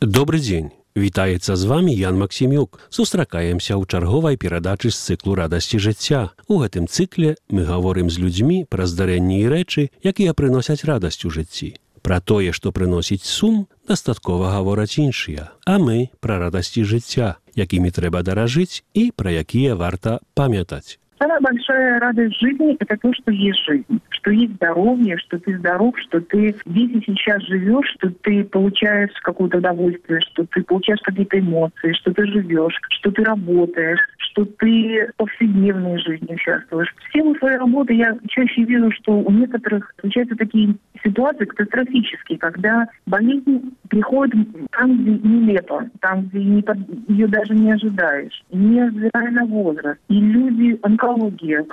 Добры дзень. Вітаецца з вамі Ян Максімюк. Сустракаемся ў чарговай перадачы з цыклу «Радасці жыцця». У гэтым цыкле мы гаворым з людзьмі пра здарэнні і рэчы, якія прыносяць радасць у жыцці. Пра тое, што прыносіць сум, дастаткова гавораць іншыя. А мы пра радасці жыцця, якімі трэба даражыць і пра якія варта памятаць. Самая большая радость жизни – это то, что есть жизнь, что есть здоровье, что ты здоров, что ты здесь и сейчас живешь, что ты получаешь какое-то удовольствие, что ты получаешь какие-то эмоции, что ты живешь, что ты работаешь, что ты в повседневной жизни участвуешь. В силу своей работы я чаще вижу, что у некоторых случаются такие ситуации катастрофические, когда болезнь приходит там, где нелепо, там, где ее даже не ожидаешь, невзирая на возраст. И люди, онкология,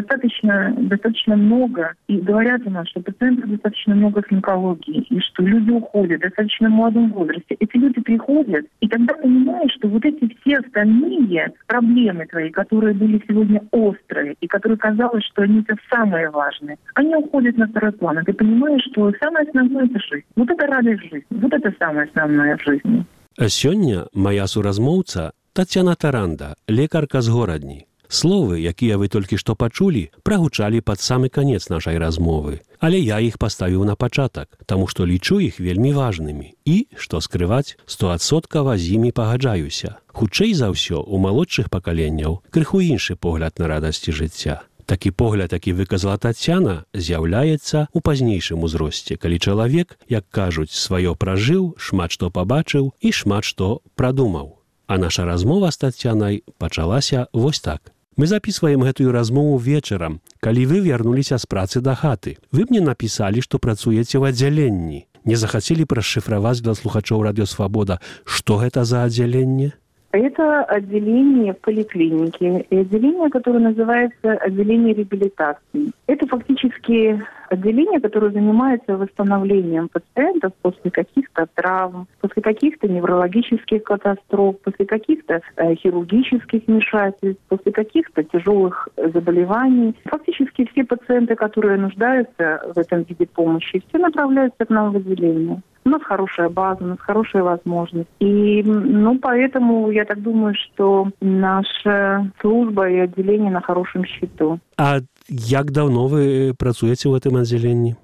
достаточно много, и говорят у нас, что пациентов достаточно много с онкологией, и что люди уходят в достаточно молодом возрасте. Эти люди приходят, и тогда понимаешь, что вот эти все остальные проблемы твои, которые были сегодня острые, и которые казалось, что они это самые важные, они уходят на второй план. И ты понимаешь, что самое основное – это жизнь. Вот это радость жизни. Вот это самое основное в жизни. Сёння моя суразмоўца Тацяна Таранда, лекарка з горадні. Словы, якія вы толькі што пачулі, прагучалі пад самы канец нашай размовы. Але я іх паставіў на пачатак, таму што лічу іх вельмі важнымі. І, што скрываць, 100% з імі пагаджаюся. Хутчэй за ўсё, у малодшых пакаленняў крыху іншы погляд на радасці жыцця. Такі погляд, які выказала Тацяна, з'яўляецца ў пазнейшым узросце, калі чалавек, як кажуць, сваё пражыў, шмат што пабачыў і шмат што прадумаў. А наша размова з Тацянай пачалася вось так. Мы запісваем гэтую размову вечарам, калі вы вярнуліся з працы да хаты. Вы мне напісалі, што працуеце ў аддзяленні. Не захацелі расшыфраваць для слухачоў Радио Свабода, што гэта за аддзяленне? Это отделение в поликлинике, и отделение, которое называется отделение реабилитации. Это фактически отделение, которое занимается восстановлением пациентов после каких-то травм, после каких-то неврологических катастроф, после каких-то хирургических вмешательств, после каких-то тяжелых заболеваний. Фактически все пациенты, которые нуждаются в этом виде помощи, все направляются к нам в отделение. У нас хорошая база, у нас хорошая возможность. И, поэтому я так думаю, что наша служба и отделение на хорошем счету. А як давно вы працуеце ў гэтым аддзяленні?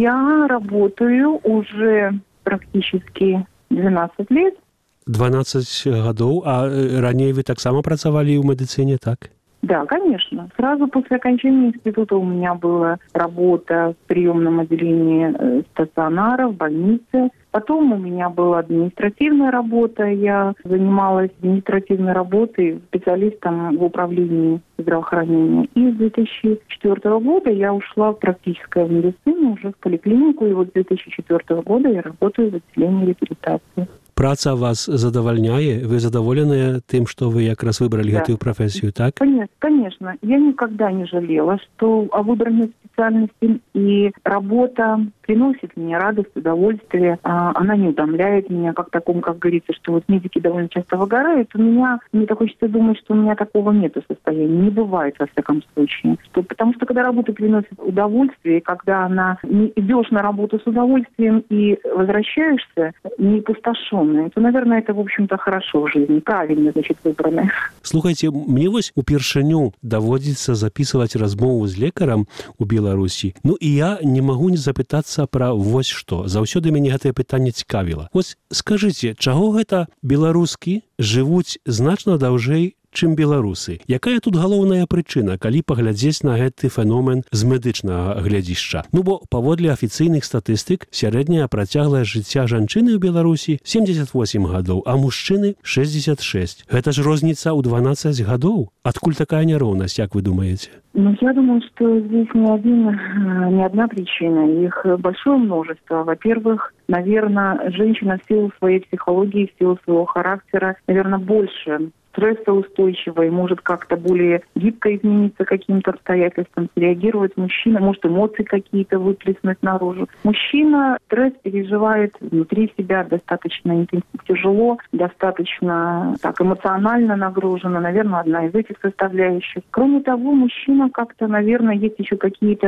Я работаю уже практически 12 лет. 12 гадоў, а раней вы таксама працавалі ў медыцыне, так? Да, конечно. Сразу после окончания института у меня была работа в приемном отделении стационара, в больнице. Потом у меня была административная работа. Я занималась административной работой специалистом в управлении здравоохранения. И с 2004 года я ушла в практическую медицину, уже в поликлинику. И вот с 2004 года я работаю в отделении реабилитации. Праца вас задавальняе? Вы задоволеныя тым, што вы якраз выбралі гэтую прафесію, так? Конечно. Я никогда не жалела, что о выбранной специальности, и работа приносит мне радость, удовольствие. Она не утомляет меня, как говорится, что вот медики довольно часто выгорают. Мне так хочется думать, что у меня такого нету состояния. Не бывает, во всяком случае. Потому что когда работа приносит удовольствие, и когда идешь на работу с удовольствием и возвращаешься не пустошенный, то, наверное, это, в общем-то, хорошо в жизни. Правильно, выбрано. Слухайте, мне вось упершыню даводзіцца запісваць размову з лекарам у Беларусі. І я не магу не запытацца пра вось што. Заўсёды мяне гэтае пытанне цікавіла. Вось скажыце, чаго гэта беларускі жывуць значна даўжэй, чым беларусы? Якая тут галоўная прычына, калі паглядзець на гэты феномен з медычнага глядзішча? Бо паводле афіцыйных статыстык сярэдняя працяглая жыцця жанчыны ў Беларусі 78 гадоў, а мужчыны 66. Гэта ж розніца ў 12 гадоў. Адкуль такая няроўнасць, як вы думаеце? Я думаю, что здесь не одна причина, их большое множество. Во-первых, наверное, женщина в силу своей психологии, в силу своего характера, наверное, больше стрессоустойчивой, может как-то более гибко измениться каким-то обстоятельствам, реагировать. Мужчина может эмоции какие-то выплеснуть наружу. Мужчина стресс переживает внутри себя достаточно тяжело, достаточно эмоционально нагружено. Наверное, одна из этих составляющих. Кроме того, мужчина как-то, наверное, есть еще какие-то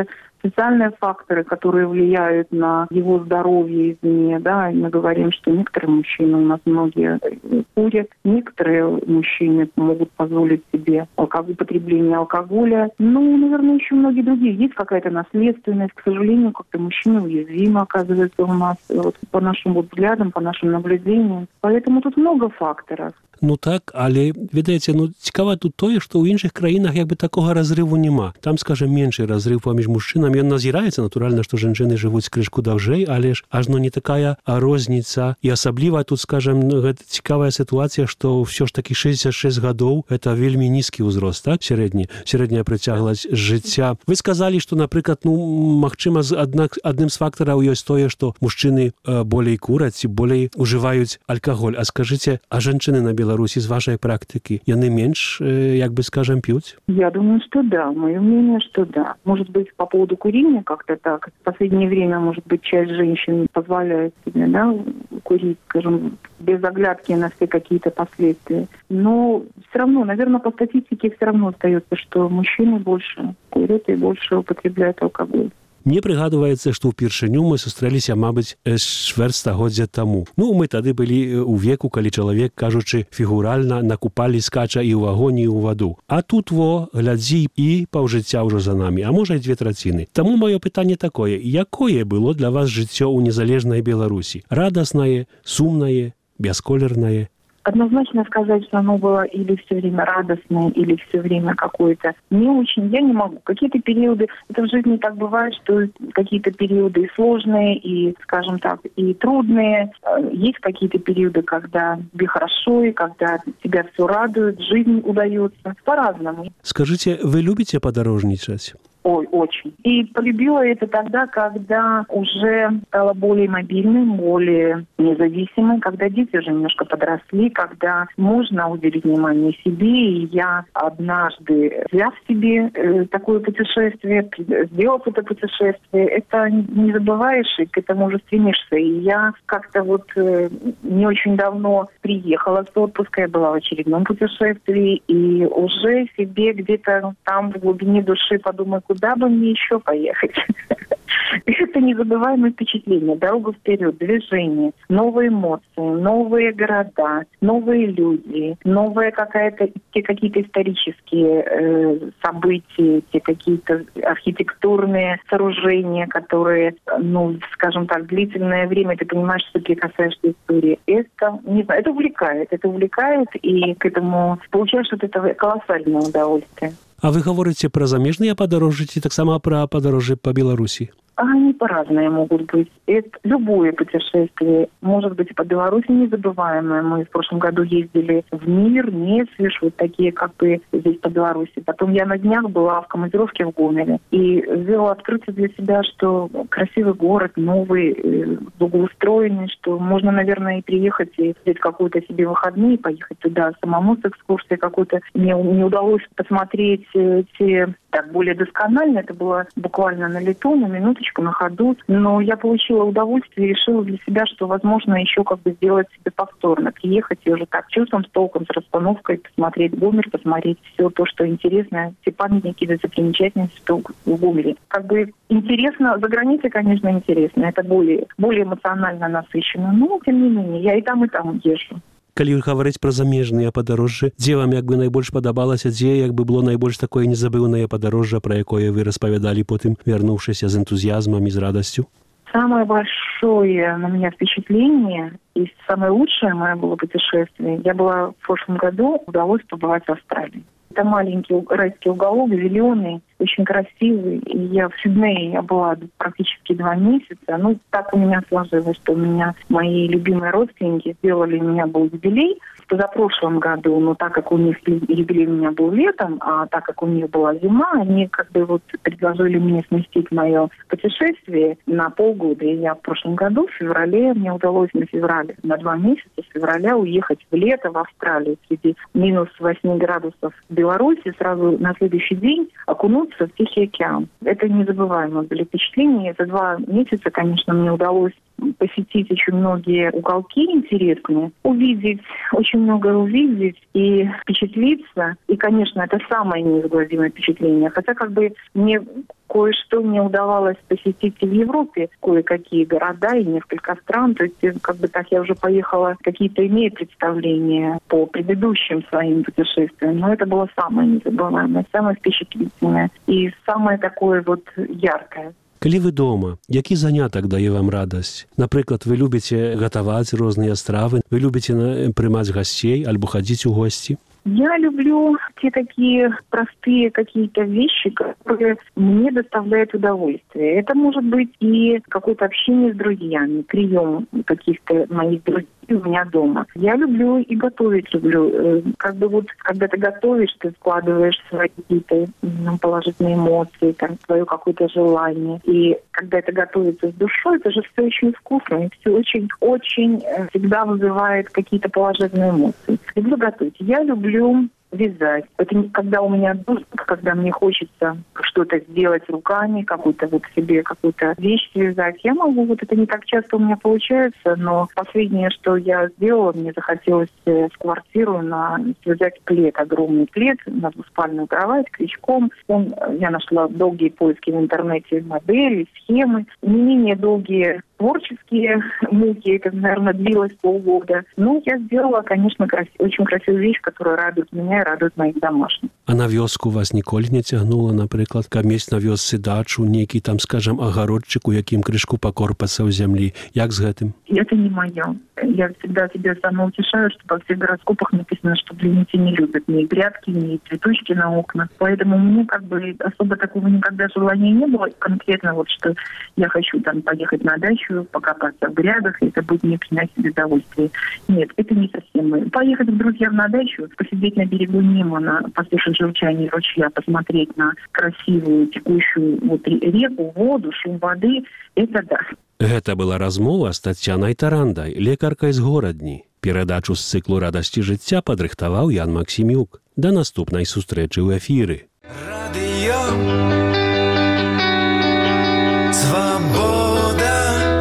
социальные факторы, которые влияют на его здоровье извне. Да, мы говорим, что некоторые мужчины, у нас многие курят, некоторые мужчины могут позволить себе употребление алкоголя. Ну, наверное, еще многие другие. Есть какая-то наследственность. К сожалению, как-то мужчины уязвимы, оказывается, у нас, вот, по нашим взглядам, по нашим наблюдениям. Поэтому тут много факторов. Ну так, але, ведаеце, цікава тут тое, што ў іншых краінах як бы такога разрыву няма. Там, скажем, меншы разрыв паміж мужчынамі. Ён назіраецца, натуральна, што жанчыны жывуць крышку даўжэй, але ж ажно не такая розніца. І асабліва тут, скажем, гэта цікавая сітуацыя, што ўсё ж такі 66 гадоў гэта вельмі нізкі ўзрост, так? Сярэдняя прыцягласць жыцця. Вы сказалі, што, напрыклад, магчыма, адным з фактараў ёсць тое, што мужчыны болей кураць і болей ужываюць алкаголь. А скажыце, а жанчыны на Беларуси из вашей практики, яны меньше, як бы скажем, пьют? Я думаю, что да. Мое мнение, что да. Может быть, по поводу курения как-то так. В последнее время, может быть, часть женщин позволяет себе, да, курить, скажем, без оглядки на все какие-то последствия. Но все равно, наверное, по статистике все равно остается, что мужчины больше курят и больше употребляют алкоголь. Мне прыгадваецца, што ўпершыню мы сустрэліся, мабыць, чвэрць стагоддзя таму. Мы тады былі ў веку, калі чалавек, кажучы фігуральна, накупалі скача і ў агонь, і ў ваду. А тут, глядзі, і паўжыцця ўжо за намі, а можа і 2/3. Таму маё пытанне такое: якое было для вас жыццё ў незалежнай Беларусі? Радаснае, сумнае, бясколернае? Однозначно сказать, что оно было или все время радостное, или все время какое-то не очень, я не могу. Какие-то периоды, это в жизни так бывает, что какие-то периоды и сложные, и, скажем так, и трудные. Есть какие-то периоды, когда тебе хорошо, и когда тебя все радует, жизнь удается. По-разному. Скажите, вы любите подорожничать? Ой, очень. И полюбила это тогда, когда уже стала более мобильной, более независимой, когда дети уже немножко подросли, когда можно уделить внимание себе. И я однажды, взяв себе такое путешествие, сделав это путешествие, это не забываешь, и к этому уже стремишься. И я как-то не очень давно приехала с отпуска, я была в очередном путешествии, и уже себе где-то там в глубине души подумаю, куда бы мне еще поехать. Это незабываемое впечатление, дорога вперед, движение, новые эмоции, новые города, новые люди, новые какие-то исторические события, те какие-то архитектурные сооружения, которые, скажем так, длительное время ты понимаешь, что ты касаешься истории. Это, не знаю, это увлекает, и к этому получаешь это колоссальное удовольствие. А вы говорите про замежные подорожжи, так само про подорожжи по Беларуси? Они по-разному могут быть. Это любое путешествие может быть по Беларуси незабываемое. Мы в прошлом году ездили в Мир, Несвиж, вот такие как бы здесь по Беларуси. Потом я на днях была в командировке в Гомеле и сделала открытие для себя, что красивый город, новый, благоустроенный, что можно, наверное, и приехать и взять какую-то себе выходные, поехать туда самому с экскурсией какой-то. Мне не удалось посмотреть так более досконально, это было буквально на лету, на минуточку, на ходу, но я получила удовольствие и решила для себя, что возможно еще сделать себе повторно, приехать и уже так чувством, с толком, с расстановкой, посмотреть Гомель, посмотреть все то, что интересно, все памятники, достопримечательности, что в Гомеле. Интересно, за границей, конечно, интересно, это более эмоционально насыщенно, но тем не менее, я и там езжу. Калі гаварыць пра замежныя падарожжы, дзе вам найбольш падабалася, дзе было найбольш такое незабыўнае падарожжа, пра якое вы распавядалі потым, вярнуўшыся з энтузіазмам і з радасцю? Самое большое на меня впечатление и самое лучшее мое было путешествие. Я была в прошлом году, удалось побывать в Австралии. Это маленький райский уголок, зеленый, очень красивый. И я в Сиднее была практически 2 месяца. Так у меня сложилось, что у меня мои любимые родственники сделали, у меня был юбилей в позапрошлом году, но так как у них юбилей у меня был летом, а так как у них была зима, они предложили мне сместить мое путешествие на полгода. И я в прошлом году, в феврале, мне удалось на 2 месяца с февраля уехать в лето в Австралию среди минус 8 градусов в Беларуси, сразу на следующий день окунуться в Тихий океан. Это незабываемое были впечатления. За 2 месяца, конечно, мне удалось посетить очень многие уголки интересные, очень много увидеть и впечатлиться. И, конечно, это самое неизгладимое впечатление. Хотя мне кое-что мне удавалось посетить в Европе, кое-какие города и несколько стран. То есть, как бы так, я уже поехала, какие-то имею представления по предыдущим своим путешествиям. Но это было самое незабываемое, самое впечатлительное и самое такое вот яркое. Калі вы дома, які занятак дае вам радасць? Напрыклад, вы любіце гатаваць розныя стравы, вы любіце прымаць гасцей альбо хадзіць у госці? Я люблю те такие простые какие-то вещи, которые мне доставляют удовольствие. Это может быть и какое-то общение с друзьями, прием каких-то моих друзей у меня дома. Я люблю и готовить люблю. Как бы вот, когда ты готовишь, ты вкладываешь свои какие-то положительные эмоции, там, свое какое-то желание. И когда это готовится с душой, это же все очень вкусно, и все очень-очень всегда вызывает какие-то положительные эмоции. Люблю готовить. Я люблю вязать. Это не когда у меня дождь, когда мне хочется что-то сделать руками, какую-то вот себе какую-то вещь связать. Я могу, вот это не так часто у меня получается, но последнее, что я сделала, мне захотелось в квартиру связать плед, огромный плед на двуспальную кровать крючком. Я нашла долгие поиски в интернете модели, схемы, не менее долгие творческие муки, это, наверное, длилось полгода. Но я сделала, конечно, очень красивую вещь, которая радует меня и радует моих домашних. А на вёску вас ніколі не цягнула, напрыклад, каб мець на вёсцы дачу, нейкі там, скажем, агародчык, у якім крышку пакорпацца ў зямлі? Як з гэтым? Это не моё. Я всегда себя самоутешаю, что во всех гороскопах написано, что близнецы не любят ни грядки, ни цветочки на окнах. Поэтому мне как бы особо такого никогда желания не было. Конкретно вот, что я хочу там поехать на дачу, покопаться в грядах, и это будет мне приносить удовольствие. Нет, это не совсем мы. Поехать к друзьям на дачу, посидеть на берегу Немана, послушать журчание ручья, посмотреть на красивую текущую вот реку, воду, шум воды, это да. Гэта была размова з Таццянай Тарандай, лекаркай з Горадні. Перадачу з цыклу «Радасці жыцця» падрыхтаваў Ян Максімюк. Да наступнай сустрэчы ў эфіры. Радыё Свабода.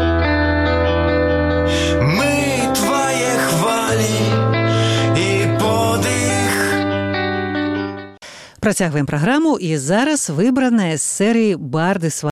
Мы твае хвалі і подых. Працягваем праграму, і зараз выбраная з серыі «Барды свабоды».